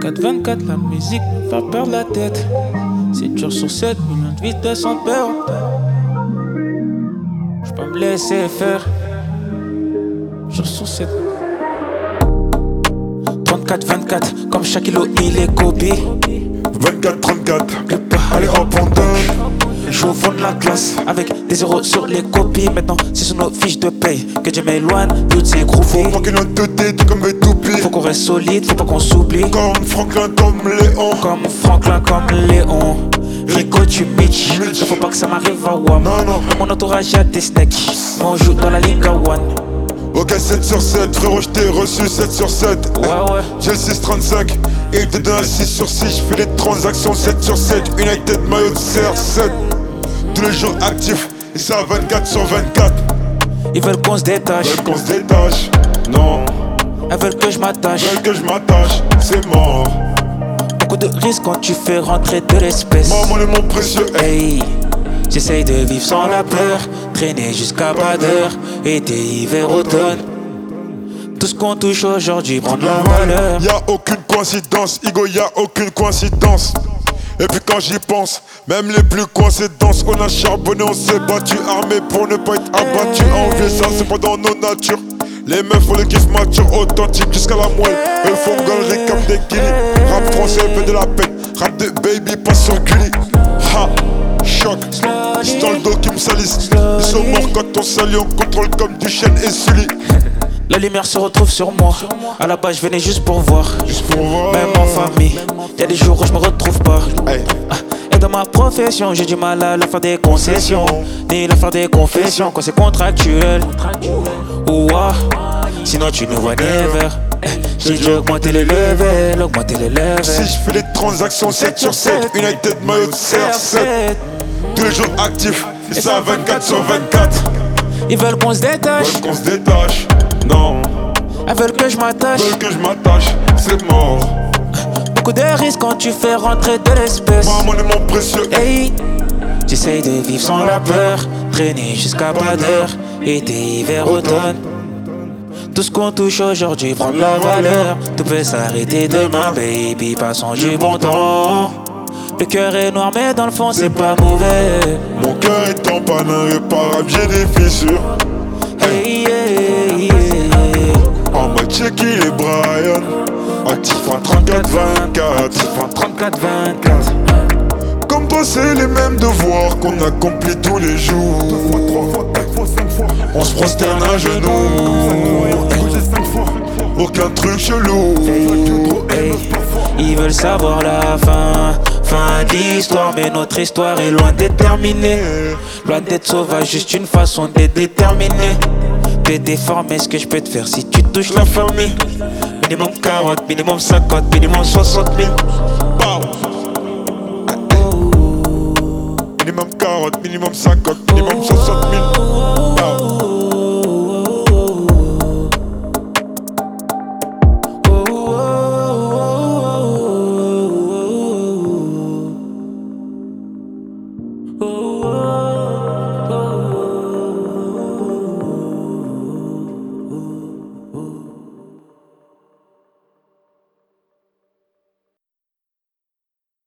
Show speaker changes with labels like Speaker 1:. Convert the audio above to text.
Speaker 1: 24, la musique me fait perdre la tête. C'est dur sur 7 millions de vitesse en perte. J'peux me laisser faire. Dur sur 7. 34, comme chaque kilo il est copié.
Speaker 2: 24, allez hop on donne.
Speaker 1: Je suis au fond de la classe avec des zéros sur les copies. Maintenant c'est sur nos fiches de paye que Dieu m'éloigne toutes ces gros
Speaker 2: Faut
Speaker 1: filles.
Speaker 2: pas qu'il y ait notre tête comme des toupies.
Speaker 1: Faut qu'on reste solide, faut pas qu'on s'oublie.
Speaker 2: Comme Franklin, comme Léon.
Speaker 1: Comme Franklin, comme Léon. Rico, tu Mitch. Ne faut pas que ça m'arrive à WAM.
Speaker 2: Non, non.
Speaker 1: Dans mon entourage y'a des snakes. Moi on joue dans la Liga One.
Speaker 2: Ok 7 sur 7, frérot je t'ai reçu 7 sur 7.
Speaker 1: Ouais.
Speaker 2: J'ai le 6,35 et il te donne un 6 sur 6. J'fais les transactions 7 sur 7. United maillot de CR7. Tous les jours actifs et ça 24 sur 24.
Speaker 1: Ils veulent qu'on se détache.
Speaker 2: Veulent qu'on se détache. Non.
Speaker 1: Elles veulent que je m'attache.
Speaker 2: Veulent que je m'attache. C'est mort.
Speaker 1: Beaucoup de risques quand tu fais rentrer de l'espèce.
Speaker 2: Maman est mon précieux.
Speaker 1: Hey, j'essaye de vivre sans la peur. Traîner jusqu'à pas d'heure. Été, hiver, automne. Tout ce qu'on touche aujourd'hui prend de la valeur.
Speaker 2: Y'a aucune coïncidence, Igo, y'a aucune coïncidence. Et puis quand j'y pense, même les plus coincés dansent. On a charbonné, on s'est battu, armé pour ne pas être abattu. Envier ça, c'est pas dans nos natures. Les meufs font le kiff mature, authentique jusqu'à la moelle. Eux font galerie comme des guillis. Rap français fait de la peine, rap de baby passe sur Gulli. Ha, choc, c'est dans le dos qui me salissent. Ils sont morts quand on salit, on contrôle comme du chêne et Sully.
Speaker 1: La lumière se retrouve sur moi. À la base, je venais juste pour voir. Même en famille, y'a des jours où je me retrouve pas.
Speaker 2: Hey.
Speaker 1: Et dans ma profession, j'ai du mal à la faire des concessions. Ni la faire des confessions quand c'est contractuel. Ouah, sinon tu ne vois never. J'ai dû augmenter les levels,
Speaker 2: Si je fais les transactions 7 sur 7, United maillot de CR7. Tous les jours actifs, et ça 24 sur 24.
Speaker 1: Ils veulent qu'on se détache.
Speaker 2: Veulent qu'on se détache. Non.
Speaker 1: Elles veulent que je m'attache.
Speaker 2: Veulent que je m'attache, c'est mort.
Speaker 1: Beaucoup de risques quand tu fais rentrer de l'espèce.
Speaker 2: Maman est mon précieux.
Speaker 1: Hey, j'essaye de vivre sans la peur. Traîner jusqu'à pas d'heure. Été, hiver, automne. Tout ce qu'on touche aujourd'hui prend de la valeur. Tout peut s'arrêter demain, baby, passons du bon temps. Le cœur est noir mais dans le fond c'est pas mauvais.
Speaker 2: Mon cœur est en panne, irréparable, j'ai des fissures.
Speaker 1: Hey, hey,
Speaker 2: En mode check il est Brian. Actif en 34-24.
Speaker 1: Actif en 34-24.
Speaker 2: Comme toi c'est les mêmes devoirs qu'on accomplit tous les jours. On se prosterne à genoux. Aucun truc chelou.
Speaker 1: Hey, ils veulent savoir la fin d'histoire, mais notre histoire est loin d'être terminée. Loin d'être sauvage, juste une façon d'être déterminé. T'es déformé, ce que je peux te faire si tu touches la famille. Minimum 40, minimum 50, minimum 60 000.
Speaker 2: Minimum 40, minimum 50, minimum 60 000.
Speaker 1: Oh,